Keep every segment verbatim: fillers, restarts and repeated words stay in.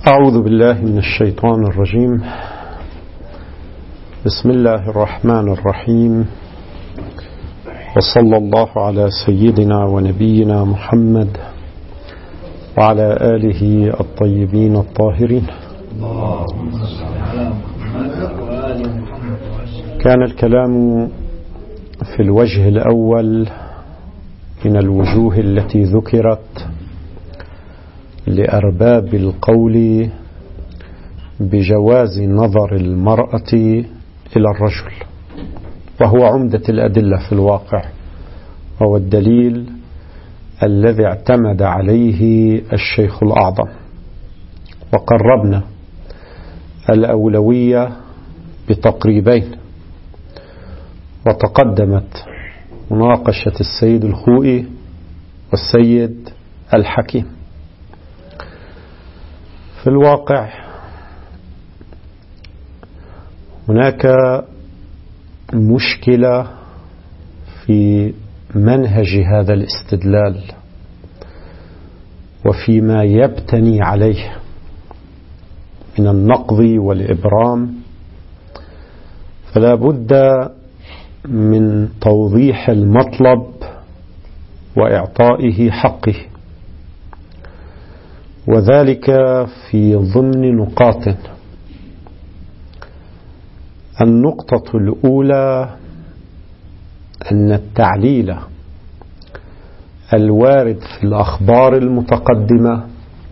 أعوذ بالله من الشيطان الرجيم. بسم الله الرحمن الرحيم، وصلى الله على سيدنا ونبينا محمد وعلى آله الطيبين الطاهرين. كان الكلام في الوجه الأول من الوجوه التي ذكرت لأرباب القول بجواز نظر المرأة إلى الرجل، وهو عمدة الأدلة في الواقع، وهو الدليل الذي اعتمد عليه الشيخ الأعظم. وقربنا الأولوية بتقريبين، وتقدمت مناقشة السيد الخوئي والسيد الحكيم. في الواقع هناك مشكلة في منهج هذا الاستدلال وفيما يبتني عليه من النقض والإبرام، فلا بد من توضيح المطلب وإعطائه حقه، وذلك في ضمن نقاط. النقطة الأولى أن التعليل الوارد في الأخبار المتقدمة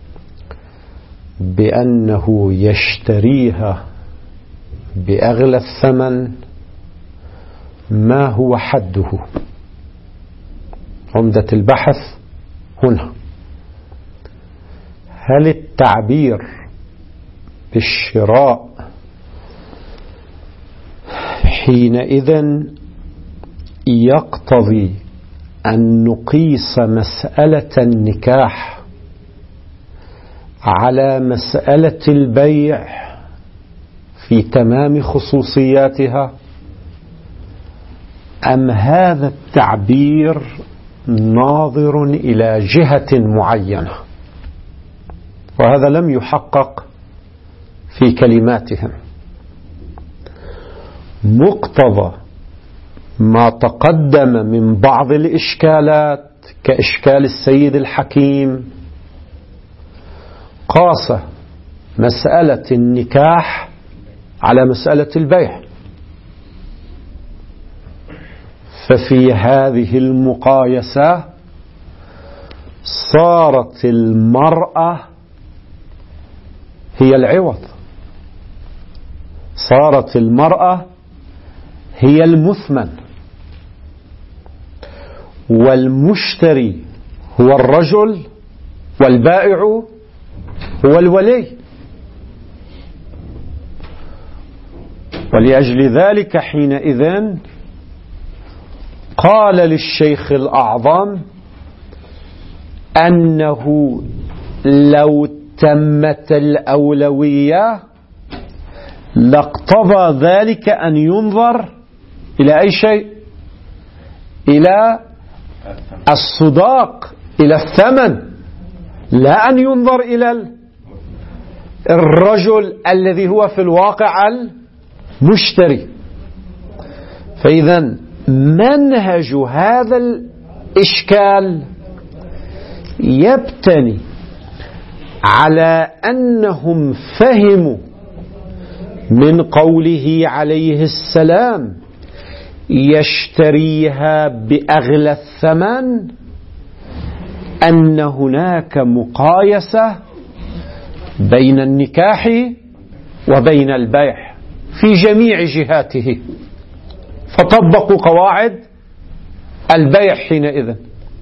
بأنه يشتريها بأغلى الثمن ما هو حده. عمدة البحث هنا، هل التعبير بالشراء حينئذ يقتضي أن نقيس مسألة النكاح على مسألة البيع في تمام خصوصياتها، أم هذا التعبير ناظر إلى جهة معينة؟ وهذا لم يحقق في كلماتهم. مقتضى ما تقدم من بعض الإشكالات كإشكال السيد الحكيم قاس مسألة النكاح على مسألة البيع، ففي هذه المقايسة صارت المرأة هي العوض، صارت المرأة هي المثمن، والمشتري هو الرجل، والبائع هو الولي. ولأجل ذلك حينئذ قال للشيخ الأعظم أنه لو تمت الأولوية لاقتضى ذلك أن ينظر إلى أي شيء؟ إلى الصداق، إلى الثمن، لا أن ينظر إلى الرجل الذي هو في الواقع المشتري. فإذا منهج هذا الإشكال يبتني على أنهم فهموا من قوله عليه السلام يشتريها بأغلى الثمن أن هناك مقايسة بين النكاح وبين البيع في جميع جهاته، فطبقوا قواعد البيع حينئذ.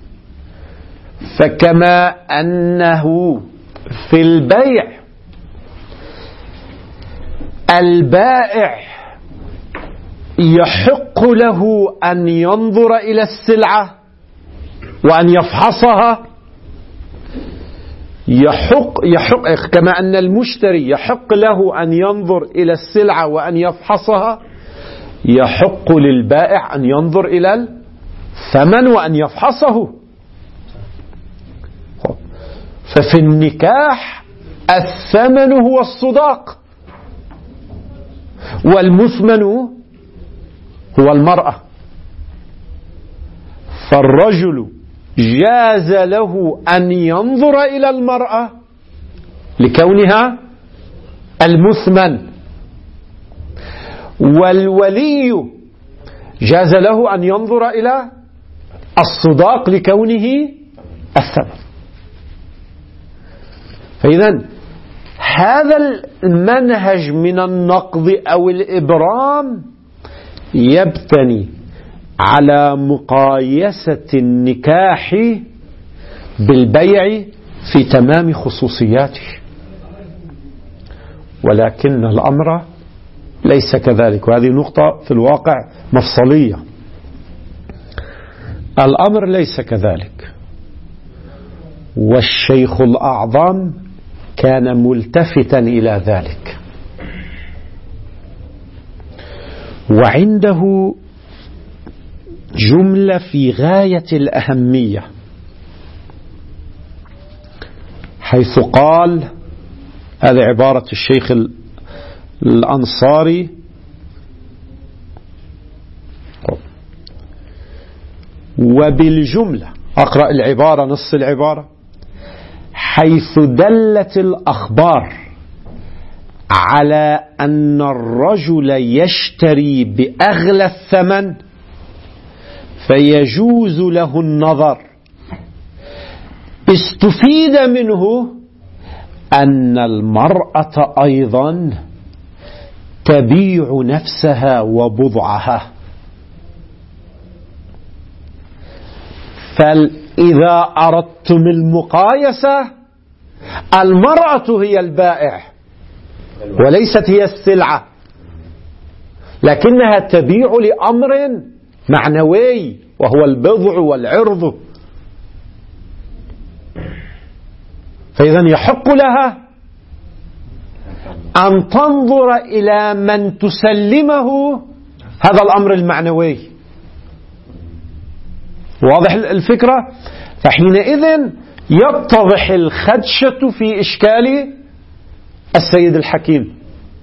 فكما أنه في البيع البائع يحق له أن ينظر إلى السلعة وأن يفحصها، يحق, يحق كما أن المشتري يحق له أن ينظر إلى السلعة وأن يفحصها، يحق للبائع أن ينظر إلى الثمن وأن يفحصه. ففي النكاح الثمن هو الصداق، والمثمن هو المرأة. فالرجل جاز له أن ينظر إلى المرأة لكونها المثمن، والولي جاز له أن ينظر إلى الصداق لكونه الثمن. فإذا هذا المنهج من النقض أو الإبرام يبتني على مقايسة النكاح بالبيع في تمام خصوصياته، ولكن الأمر ليس كذلك، وهذه نقطة في الواقع مفصلية. الأمر ليس كذلك، والشيخ الأعظم كان ملتفتا إلى ذلك، وعنده جملة في غاية الأهمية، حيث قال، هذه عبارة الشيخ الأنصاري: وبالجملة، أقرأ العبارة نص العبارة: حيث دلت الأخبار على أن الرجل يشتري بأغلى الثمن فيجوز له النظر، استفيد منه أن المرأة أيضا تبيع نفسها وبضعها. فإذا أردتم المقايسة، المرأة هي البائع وليست هي السلعة، لكنها تبيع لأمر معنوي وهو البضع والعرض. فإذا يحق لها أن تنظر إلى من تسلمه هذا الأمر المعنوي. واضح الفكرة؟ فحينئذ يتضح الخدشة في إشكال السيد الحكيم،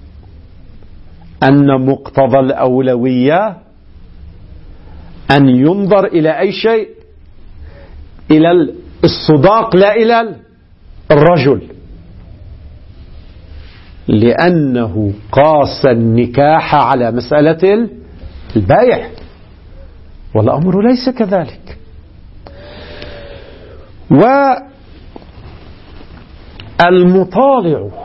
أن مقتضى الأولوية أن ينظر إلى أي شيء، إلى الصداق لا إلى الرجل، لأنه قاس النكاح على مسألة البيع، والأمر ليس كذلك. والمطالع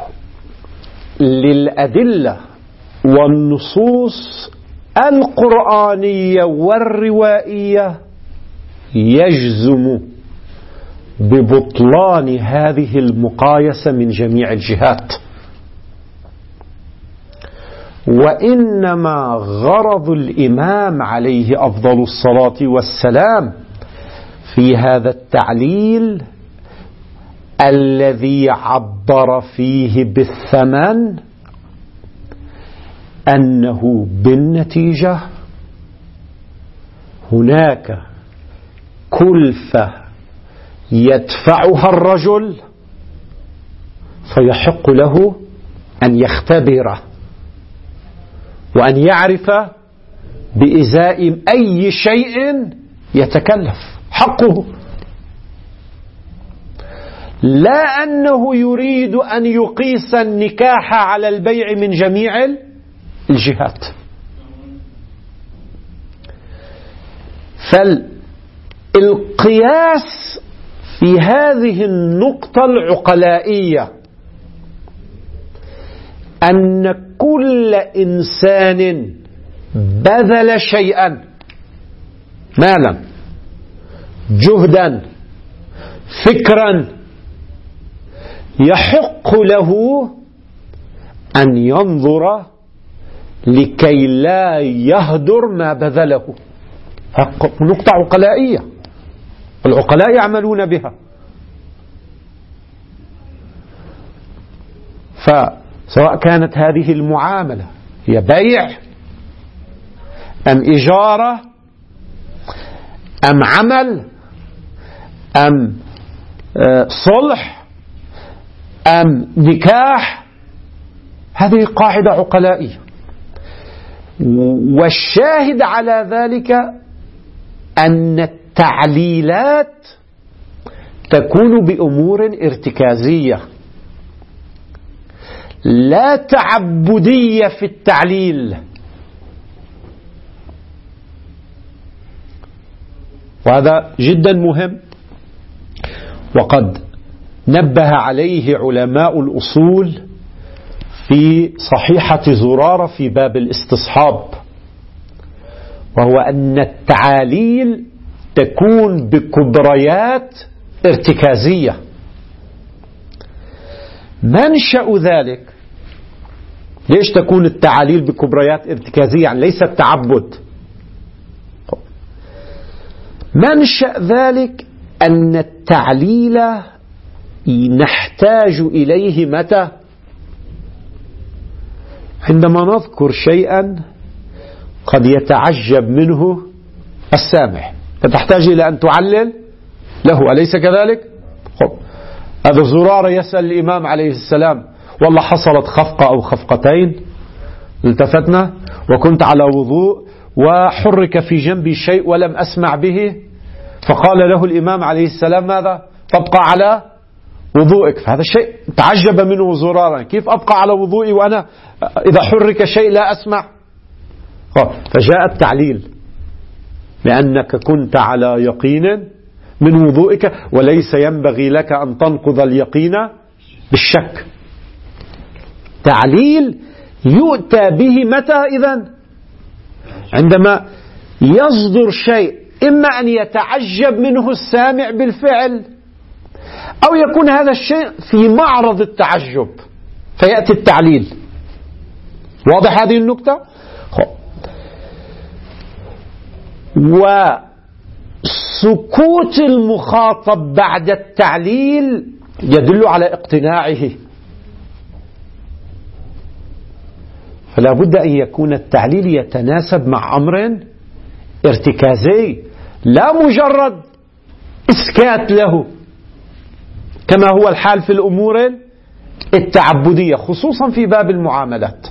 للأدلة والنصوص القرآنية والروائية يجزم ببطلان هذه المقايسة من جميع الجهات، وإنما غرض الإمام عليه أفضل الصلاة والسلام في هذا التعليل الذي عبر فيه بالثمن أنه بالنتيجة هناك كلفة يدفعها الرجل فيحق له أن يختبره وأن يعرف بإزاء أي شيء يتكلف، حقه، لا أنه يريد أن يقيس النكاح على البيع من جميع الجهات. فالقياس في هذه النقطة العقلائية أن كل إنسان بذل شيئا، مالا، جهدا، فكرا، يحق له أن ينظر لكي لا يهدر ما بذله. نقطة عقلائية، العقلاء يعملون بها. فسواء كانت هذه المعاملة هي بيع أم إجارة أم عمل أم صلح أم نكاح، هذه قاعدة عقلائية. والشاهد على ذلك أن التعليلات تكون بأمور ارتكازية لا تعبدية في التعليل. وهذا جدا مهم، وقد نبه عليه علماء الأصول في صحيحة زرارة في باب الاستصحاب، وهو أن التعاليل تكون بكبريات ارتكازية. منشأ ذلك، ليش تكون التعاليل بكبريات ارتكازية؟ يعني ليس التعبد. منشأ ذلك أن التعليل نحتاج إليه متى؟ عندما نذكر شيئا قد يتعجب منه السامع، فتحتاج إلى أن تعلل له، أليس كذلك؟ خب. هذا زرارة يسأل الإمام عليه السلام: والله حصلت خفقة أو خفقتين، التفتنا وكنت على وضوء وحرك في جنبي شيء ولم أسمع به، فقال له الإمام عليه السلام: ماذا؟ تبقى على وضوئك. فهذا الشيء تعجب منه زرارا: كيف أبقى على وضوئي وأنا إذا حرك شيء لا أسمع؟ فجاء التعليل: لأنك كنت على يقين من وضوئك، وليس ينبغي لك أن تنقض اليقين بالشك. تعليل يؤتى به متى إذن؟ عندما يصدر شيء إما أن يتعجب منه السامع بالفعل، أو يكون هذا الشيء في معرض التعجب فيأتي التعليل. واضح هذه النكتة؟ وسكوت المخاطب بعد التعليل يدل على اقتناعه، فلا بد أن يكون التعليل يتناسب مع أمر ارتكازي، لا مجرد إسكات له كما هو الحال في الأمور التعبدية، خصوصا في باب المعاملات.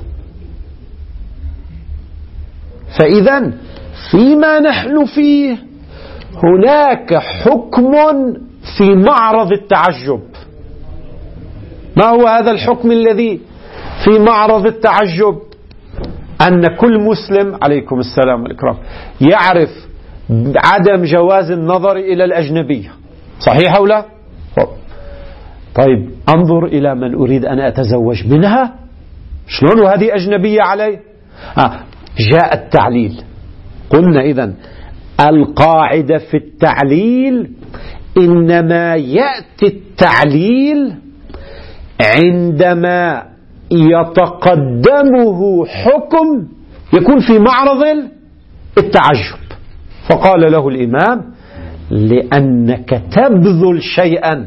فإذا فيما نحن فيه هناك حكم في معرض التعجب. ما هو هذا الحكم الذي في معرض التعجب؟ أن كل مسلم، عليكم السلام والإكرام، يعرف عدم جواز النظر إلى الأجنبية، صحيح أو لا؟ طيب أنظر إلى من أريد أن أتزوج منها، شلون هذه أجنبية علي؟ آه جاء التعليل. قلنا إذن القاعدة في التعليل إنما يأتي التعليل عندما يتقدمه حكم يكون في معرض التعجب. فقال له الإمام: لأنك تبذل شيئا.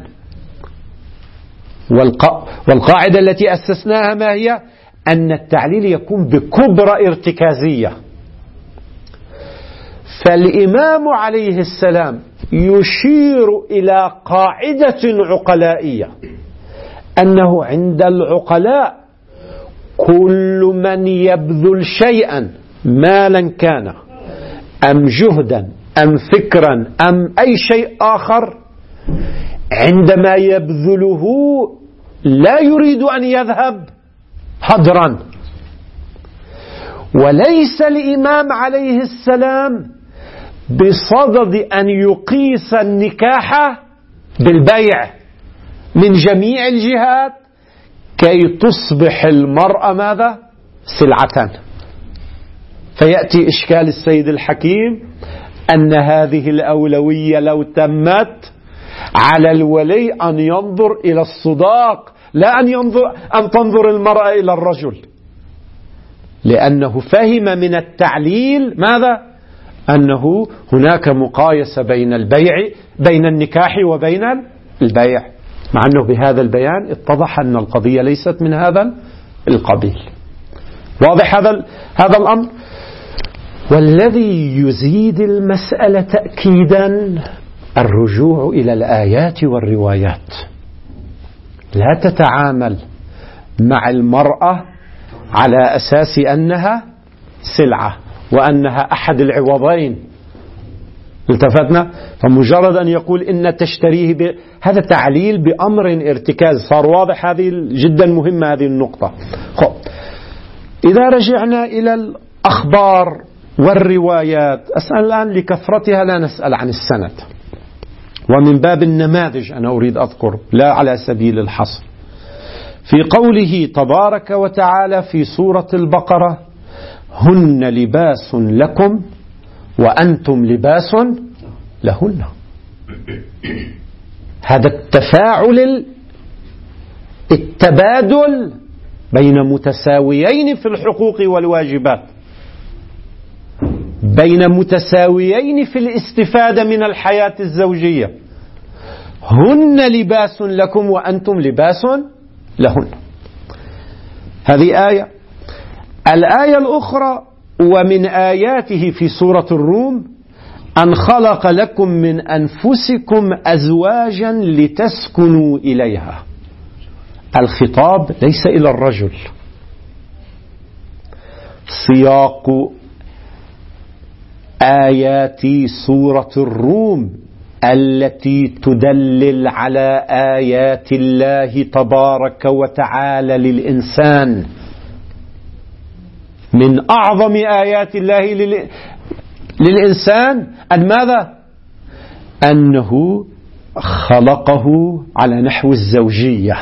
والقاعدة التي أسسناها ما هي؟ أن التعليل يكون بكبرى ارتكازية. فالإمام عليه السلام يشير إلى قاعدة عقلائية، أنه عند العقلاء كل من يبذل شيئا، مالا كان أم جهدا أم فكرا أم أي شيء آخر، عندما يبذله لا يريد أن يذهب هدرا. وليس الإمام عليه السلام بصدد أن يقيس النكاح بالبيع من جميع الجهات كي تصبح المرأة ماذا؟ سلعة. فيأتي إشكال السيد الحكيم أن هذه الأولوية لو تمت على الولي أن ينظر إلى الصداق، لا أن ينظر أن تنظر المرأة إلى الرجل، لأنه فهم من التعليل ماذا؟ أنه هناك مقايسة بين البيع بين النكاح وبين البيع، مع أنه بهذا البيان اتضح أن القضية ليست من هذا القبيل. واضح هذا هذا الأمر؟ والذي يزيد المسألة تأكيدا الرجوع إلى الآيات والروايات، لا تتعامل مع المرأة على أساس أنها سلعة وأنها أحد العوضين. التفتنا؟ فمجرد أن يقول إن تشتريه ب... هذا تعليل بأمر ارتكاز. صار واضح؟ هذه جدا مهمة هذه النقطة. خب. إذا رجعنا إلى الأخبار والروايات، أسأل الآن لكثرتها لا نسأل عن السند، ومن باب النماذج أنا أريد أذكر لا على سبيل الحصر. في قوله تبارك وتعالى في سورة البقرة: هن لباس لكم وأنتم لباس لهن. هذا التفاعل التبادل بين متساويين في الحقوق والواجبات، بين متساويين في الاستفادة من الحياة الزوجية. هن لباس لكم وأنتم لباس لهن. هذه آية. الآية الأخرى: ومن آياته في سورة الروم أن خلق لكم من أنفسكم أزواجا لتسكنوا إليها. الخطاب ليس إلى الرجل. سياق آيات سورة الروم التي تدلل على آيات الله تبارك وتعالى للإنسان، من أعظم آيات الله للإنسان أن ماذا؟ أنه خلقه على نحو الزوجية،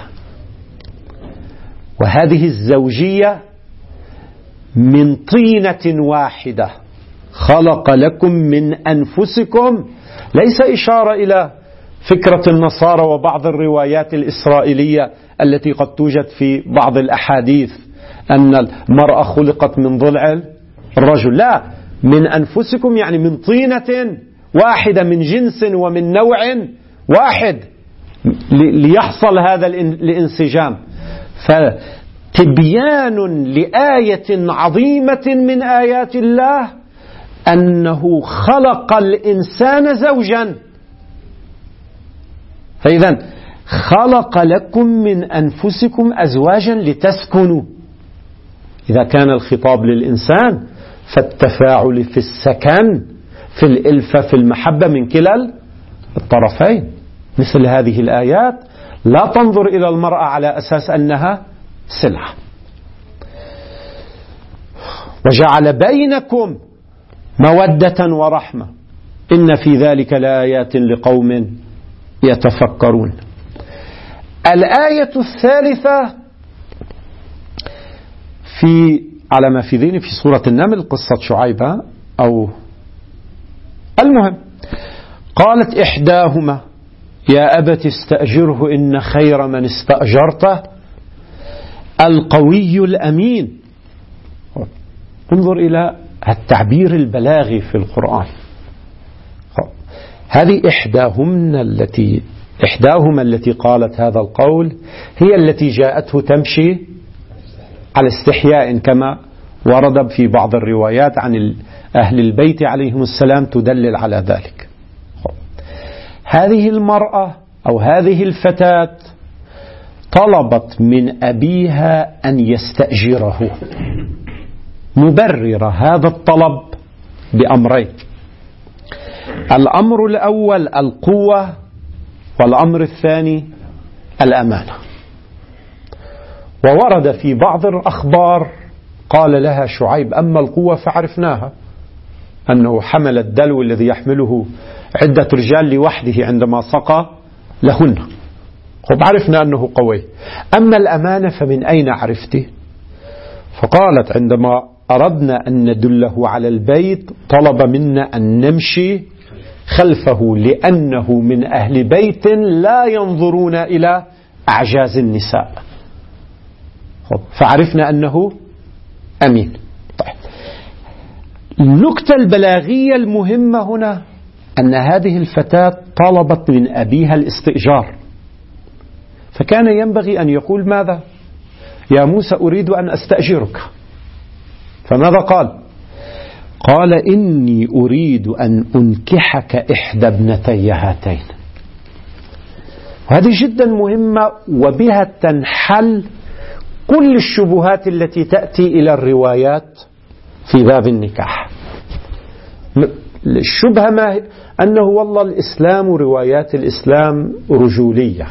وهذه الزوجية من طينة واحدة. خلق لكم من أنفسكم، ليس إشارة إلى فكرة النصارى وبعض الروايات الإسرائيلية التي قد توجد في بعض الأحاديث أن المرأة خلقت من ضلع الرجل. لا، من أنفسكم يعني من طينة واحدة، من جنس ومن نوع واحد، ليحصل هذا الانسجام. فتبيان لآية عظيمة من آيات الله أنه خلق الإنسان زوجا. فإذا خلق لكم من أنفسكم أزواجا لتسكنوا. إذا كان الخطاب للإنسان فالتفاعل في السكن، في الإلفة، في المحبة من كلا الطرفين. مثل هذه الآيات لا تنظر إلى المرأة على أساس أنها سلعة. وجعل بينكم مودة ورحمة إن في ذلك لآيات لقوم يتفكرون. الآية الثالثة في على ما في ذهني في سورة النمل، قصة شعيب أو المهم، قالت إحداهما يا أبت استأجره إن خير من استأجرته القوي الأمين. انظر إلى التعبير البلاغي في القرآن. هذه إحداهن التي إحداهما التي قالت هذا القول هي التي جاءته تمشي على استحياء كما ورد في بعض الروايات عن أهل البيت عليهم السلام تدلل على ذلك. هذه المرأة أو هذه الفتاة طلبت من أبيها أن يستأجره، مبرر هذا الطلب بأمرين: الأمر الأول القوة، والأمر الثاني الأمانة. وورد في بعض الأخبار قال لها شعيب أما القوة فعرفناها، أنه حمل الدلو الذي يحمله عدة رجال لوحده عندما سقى لهن، عرفنا أنه قوي. أما الأمانة فمن أين عرفتي؟ فقالت عندما أردنا أن ندله على البيت طلب منا أن نمشي خلفه لأنه من أهل بيت لا ينظرون إلى أعجاز النساء، فعرفنا أنه أمين. طيب. النكتة البلاغية المهمة هنا أن هذه الفتاة طلبت من أبيها الاستئجار، فكان ينبغي أن يقول ماذا؟ يا موسى أريد أن أستأجرك. فماذا قال؟ قال إني أريد أن أنكحك إحدى ابنتي هاتين. وهذه جدا مهمة، وبها تنحل كل الشبهات التي تأتي إلى الروايات في باب النكاح. الشبهة ما أنه والله الإسلام روايات الإسلام رجولية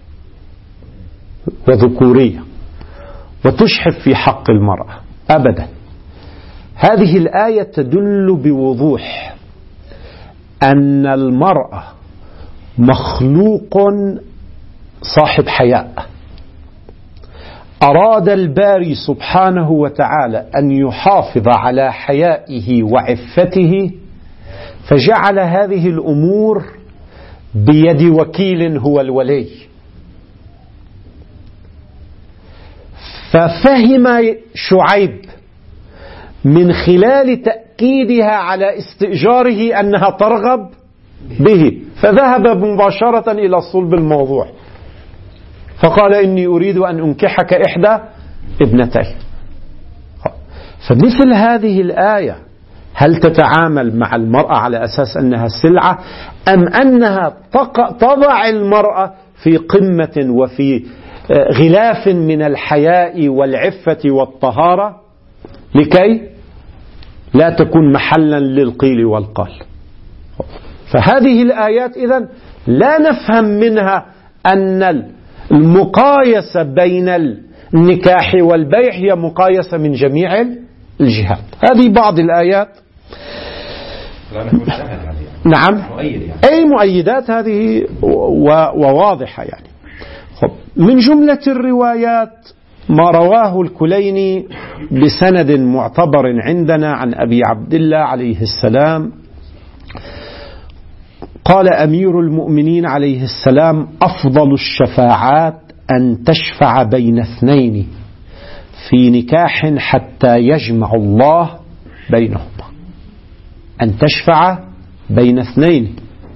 وذكورية وتشحف في حق المرأة. أبدا، هذه الآية تدل بوضوح أن المرأة مخلوق صاحب حياء. أراد الباري سبحانه وتعالى أن يحافظ على حيائه وعفته، فجعل هذه الأمور بيد وكيل هو الولي. ففهم شعيب من خلال تأكيدها على استئجاره أنها ترغب به، فذهب مباشرة إلى صلب الموضوع، فقال إني أريد أن أنكحك إحدى ابنتي. فمثل هذه الآية هل تتعامل مع المرأة على أساس أنها سلعة، أم أنها تضع المرأة في قمة وفي غلاف من الحياء والعفة والطهارة لكي لا تكون محلا للقيل والقال؟ فهذه الآيات إذن لا نفهم منها أن المقايسة بين النكاح والبيع هي مقايسة من جميع الجهات. هذه بعض الآيات. نعم، أي مؤيدات هذه وواضحة يعني. من جملة الروايات ما رواه الكليني بسند معتبر عندنا عن أبي عبد الله عليه السلام قال أمير المؤمنين عليه السلام: أفضل الشفاعات أن تشفع بين اثنين في نكاح حتى يجمع الله بينهما. أن تشفع بين اثنين،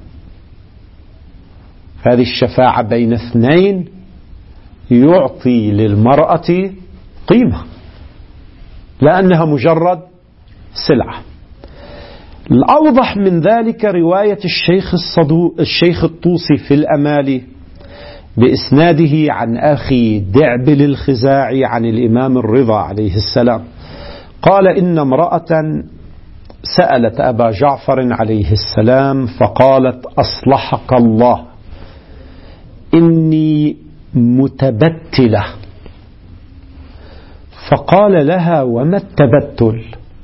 هذه الشفاعة بين اثنين يعطي للمرأة قيمة، لأنها مجرد سلعة. الأوضح من ذلك رواية الشيخ الصدوق الشيخ الطوسي في الأمالي بإسناده عن أخي دعبل الخزاعي عن الإمام الرضا عليه السلام قال: إن امرأة سألت أبا جعفر عليه السلام فقالت: أصلحك الله، إني متبتلة. فقال لها: وما التبتل؟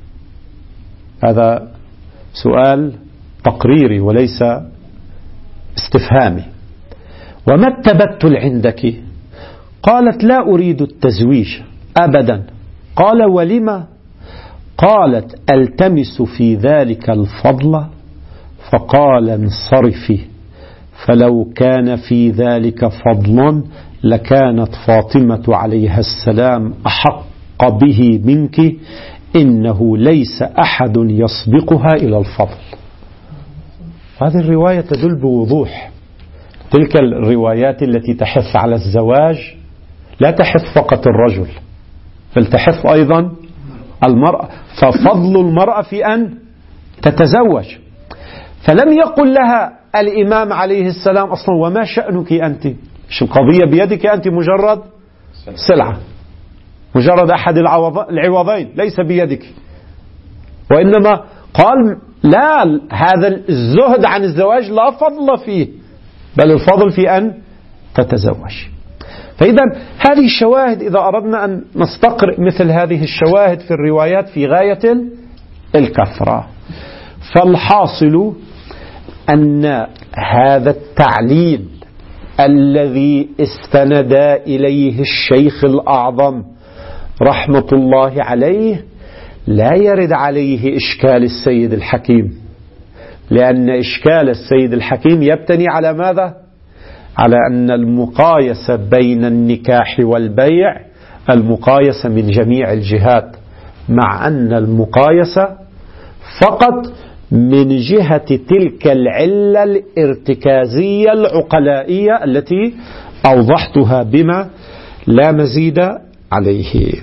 هذا سؤال تقريري وليس استفهامي. وما التبتل عندك؟ قالت: لا أريد التزويج أبدا. قال: ولما؟ قالت: ألتمس في ذلك الفضل. فقال: انصرفي، فلو كان في ذلك فضل لكانت فاطمة عليها السلام أحق به منك، إنه ليس أحد يسبقها إلى الفضل. هذه الرواية تدل بوضوح. تلك الروايات التي تحث على الزواج لا تحث فقط الرجل، بل تحث أيضا المرأة، ففضل المرأة في أن تتزوج. فلم يقل لها الإمام عليه السلام أصلا: وما شأنك أنت؟ مش القضية بيدك أنت، مجرد سلعة، مجرد أحد العوضين، ليس بيدك. وإنما قال: لا، هذا الزهد عن الزواج لا فضل فيه، بل الفضل في أن تتزوج. فإذا هذه الشواهد، إذا أردنا أن نستقرئ مثل هذه الشواهد في الروايات، في غاية الكثرة. فالحاصل أن هذا التعليل الذي استند إليه الشيخ الأعظم رحمة الله عليه لا يرد عليه إشكال السيد الحكيم، لأن إشكال السيد الحكيم يبتني على ماذا؟ على أن المقايسة بين النكاح والبيع المقايسة من جميع الجهات، مع أن المقايسة فقط من جهة تلك العلة الارتكازية العقلائية التي أوضحتها بما لا مزيد عليه.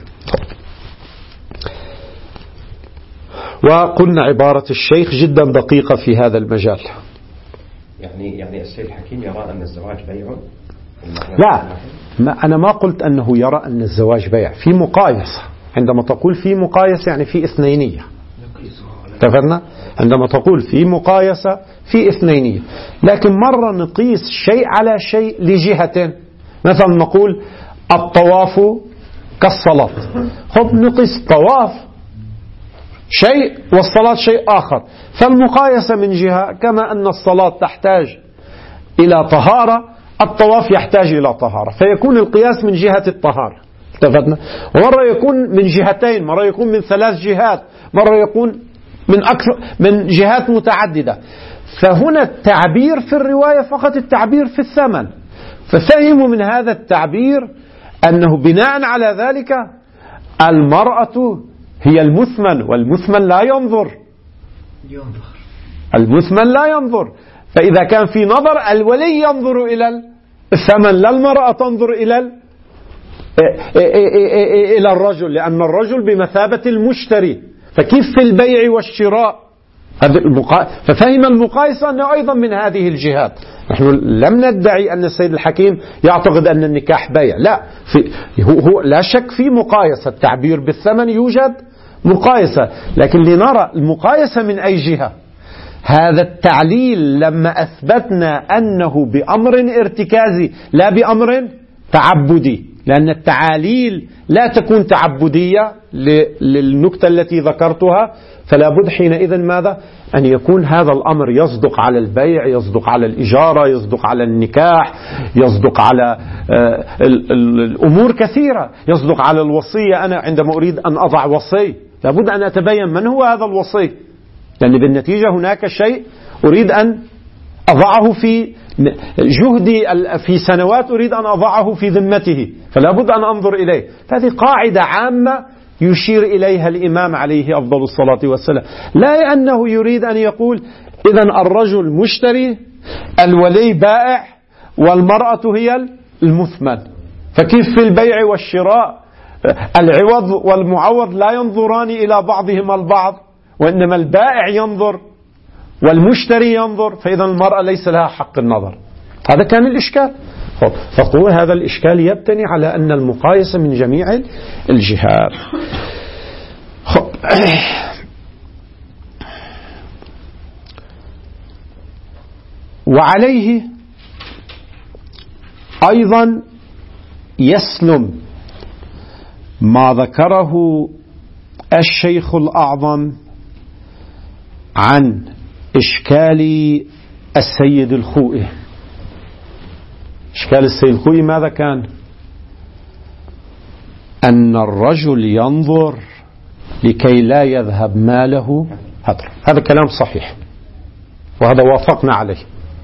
وقلنا عبارة الشيخ جدا دقيقة في هذا المجال. يعني يعني السيد الحكيم يرى أن الزواج بيع لا، ما أنا ما قلت أنه يرى أن الزواج بيع، في مقايسة. عندما تقول في مقايسة يعني في اثنينية، اتفقنا؟ عندما تقول في مقايسة في اثنينية. لكن مرة نقيس شيء على شيء لجهة، مثلا نقول الطواف كالصلاة، خب نقيس الطواف شيء والصلاة شيء آخر، فالمقايسة من جهة كما أن الصلاة تحتاج إلى طهارة الطواف يحتاج إلى طهارة، فيكون القياس من جهة الطهارة، اتفقنا؟ ومرة يكون من جهتين، مرة يكون من ثلاث جهات، مرة يكون من أكثر من جهات متعددة. فهنا التعبير في الرواية فقط التعبير في الثمن، ففهموا من هذا التعبير أنه بناء على ذلك المرأة هي المثمن، والمثمن لا ينظر، المثمن لا ينظر. فإذا كان في نظر الولي ينظر إلى الثمن، لا المرأة تنظر إلى إلى الرجل، لأن الرجل بمثابة المشتري، فكيف في البيع والشراء؟ ففهم المقايسة أنه أيضا من هذه الجهات. نحن لم ندعي أن السيد الحكيم يعتقد أن النكاح بيع، لا، في هو, هو لا شك في مقايسة، التعبير بالثمن يوجد مقايسة، لكن لنرى المقايسة من أي جهة. هذا التعليل لما أثبتنا أنه بأمر ارتكازي لا بأمر تعبدي، لأن التعاليل لا تكون تعبدية للنكتة التي ذكرتها، فلا بد حينئذ ماذا؟ أن يكون هذا الأمر يصدق على البيع، يصدق على الإجارة، يصدق على النكاح، يصدق على الأمور كثيرة، يصدق على الوصية. أنا عندما أريد أن أضع وصي لا بد أن أتبين من هو هذا الوصي، لأن بالنتيجة هناك شيء أريد أن أضعه في جهدي في سنوات، أريد أن أضعه في ذمته، فلا بد أن أنظر إليه. هذه قاعدة عامة يشير إليها الإمام عليه أفضل الصلاة والسلام، لا أنه يريد أن يقول إذن الرجل مشتري، الولي بائع، والمرأة هي المثمن، فكيف في البيع والشراء العوض والمعوض لا ينظران إلى بعضهما البعض، وإنما البائع ينظر والمشتري ينظر، فإذا المرأة ليس لها حق النظر. هذا كان الإشكال. فقول هذا الإشكال يبتني على أن المقايسة من جميع الجهات. وعليه أيضا يسلم ما ذكره الشيخ الأعظم عن إشكال السيد الخوئي. إشكال السيد الخوئي ماذا كان؟ أن الرجل ينظر لكي لا يذهب ماله هدر. هذا كلام صحيح وهذا وافقنا عليه.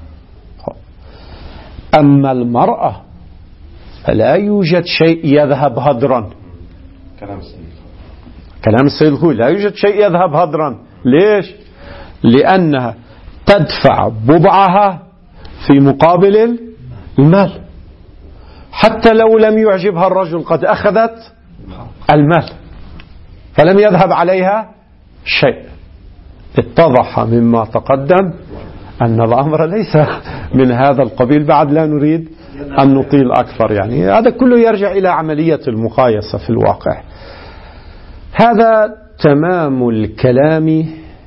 أما المرأة فلا يوجد شيء يذهب هدرا. كلام السيد كلام السيد الخوئي لا يوجد شيء يذهب هدرا. ليش؟ لأنها تدفع بضعها في مقابل المال، حتى لو لم يعجبها الرجل قد أخذت المال فلم يذهب عليها شيء. اتضح مما تقدم أن الأمر ليس من هذا القبيل. بعد لا نريد أن نطيل أكثر، يعني هذا كله يرجع إلى عملية المقايسة في الواقع. هذا تمام الكلام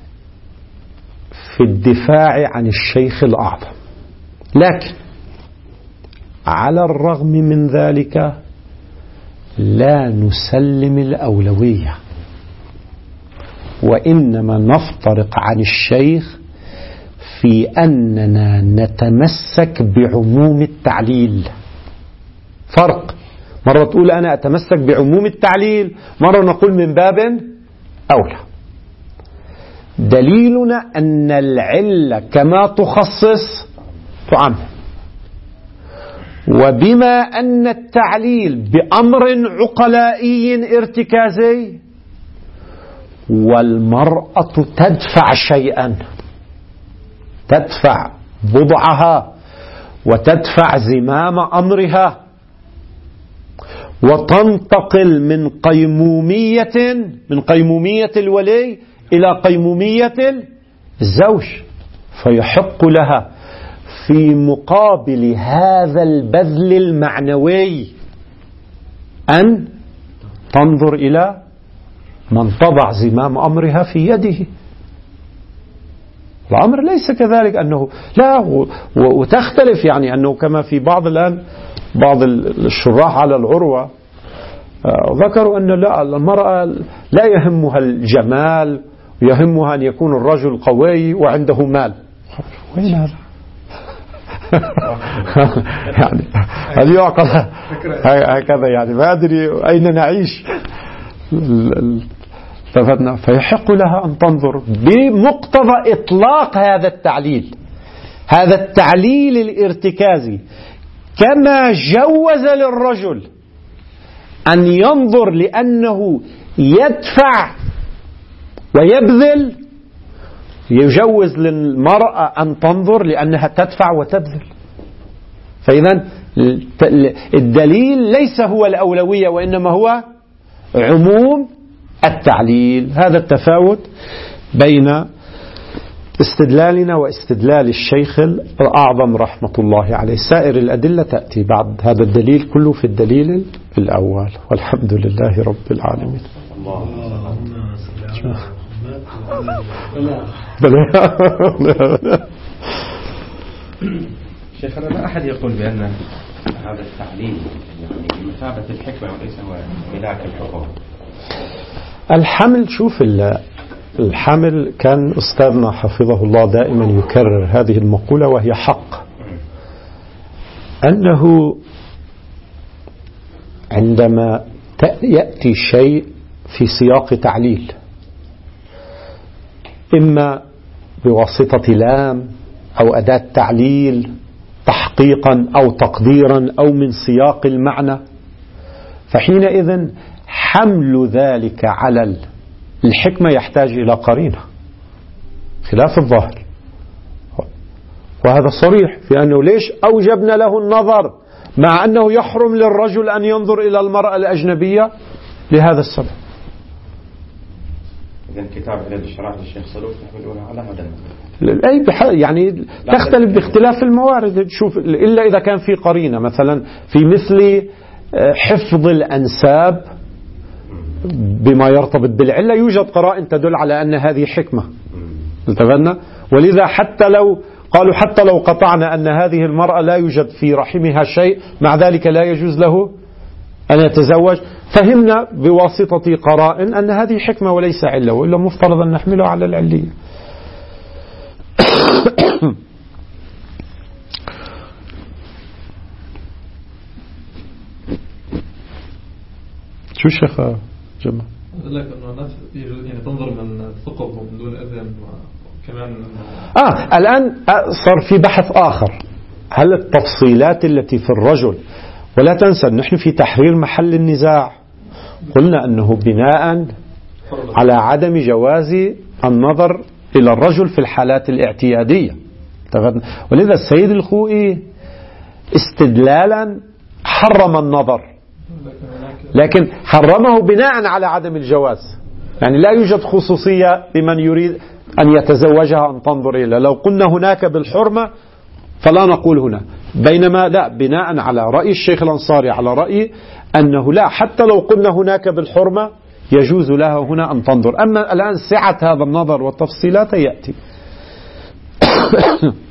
في الدفاع عن الشيخ الأعظم. لكن على الرغم من ذلك لا نسلم الأولوية، وإنما نفترق عن الشيخ في أننا نتمسك بعموم التعليل. فرق، مرة تقول أنا أتمسك بعموم التعليل، مرة نقول من باب أولى. دليلنا أن العلة كما تخصص تعمم، وبما أن التعليل بأمر عقلائي ارتكازي، والمرأة تدفع شيئا، تدفع بضعها وتدفع زمام أمرها وتنتقل من قيمومية من قيمومية الولي إلى قيمومية الزوج، فيحق لها في مقابل هذا البذل المعنوي أن تنظر إلى من تضع زمام أمرها في يده. الأمر ليس كذلك أنه لا، وتختلف يعني أنه كما في بعض الآن بعض الشراح على العروة ذكروا أن لا، المرأة لا يهمها الجمال، يهمها أن يكون الرجل قوي وعنده مال. وين هذا؟ يعني هل يعقل هكذا؟ يعني ما أدري أين نعيش. فيحق لها أن تنظر بمقتضى إطلاق هذا التعليل، هذا التعليل الارتكازي، كما جوز للرجل أن ينظر لأنه يدفع ويبذل، يجوز للمرأة أن تنظر لأنها تدفع وتبذل. فإذا الدليل ليس هو الأولوية، وإنما هو عموم التعليل. هذا التفاوت بين استدلالنا واستدلال الشيخ الأعظم رحمة الله عليه. سائر الأدلة تأتي بعد هذا الدليل كله في الدليل الأول. والحمد لله رب العالمين. شيخنا، لا أحد يقول بأن هذا التعليل يعني بمثابة الحكمة وليس هو ملاك الحكم. الحمل، شوف الحمل كان أستاذنا حفظه الله دائما يكرر هذه المقولة وهي حق، أنه عندما يأتي شيء في سياق تعليل، إما بواسطة لام أو أداة تعليل تحقيقا أو تقديرا أو من سياق المعنى، فحينئذ حمل ذلك على الحكمة يحتاج إلى قرينة خلاف الظاهر. وهذا صريح في أنه ليش أوجبنا له النظر مع أنه يحرم للرجل أن ينظر إلى المرأة الأجنبية لهذا السبب. إذن كتاب علم الشرائع للشيخ صلوح يحملونه على هذا أي بح... يعني تختلف باختلاف الموارد. شوف، إلا إذا كان في قرينة، مثلا في مثل حفظ الأنساب بما يرتبط بالعلة يوجد قرائن تدل على أن هذه حكمة. انتبهنا؟ ولذا حتى لو قالوا حتى لو قطعنا أن هذه المرأة لا يوجد في رحمها شيء، مع ذلك لا يجوز له أن يتزوج، فهمنا بواسطة قرائن أن هذه حكمة وليس علة، وإلا مفترض أن نحمله على العلية. شو الشيخ جمع؟ أقول لك أنه الناس يعني تنظر من ثقب ومن دون أذن وكمان آه الآن صار في بحث آخر، هل التفصيلات التي في الرجل، ولا تنسى نحن في تحرير محل النزاع قلنا أنه بناء على عدم جواز النظر إلى الرجل في الحالات الاعتيادية. ولذا السيد الخوئي استدلالا حرم النظر، لكن حرمه بناء على عدم الجواز، يعني لا يوجد خصوصية لمن يريد أن يتزوجها أن تنظر إليه. لو قلنا هناك بالحرمة فلا نقول هنا، بينما لا، بناء على رأي الشيخ الأنصاري على رأي أنه لا، حتى لو قلنا هناك بالحرمة يجوز لها هنا أن تنظر. أما الآن سعة هذا النظر والتفصيلات يأتي.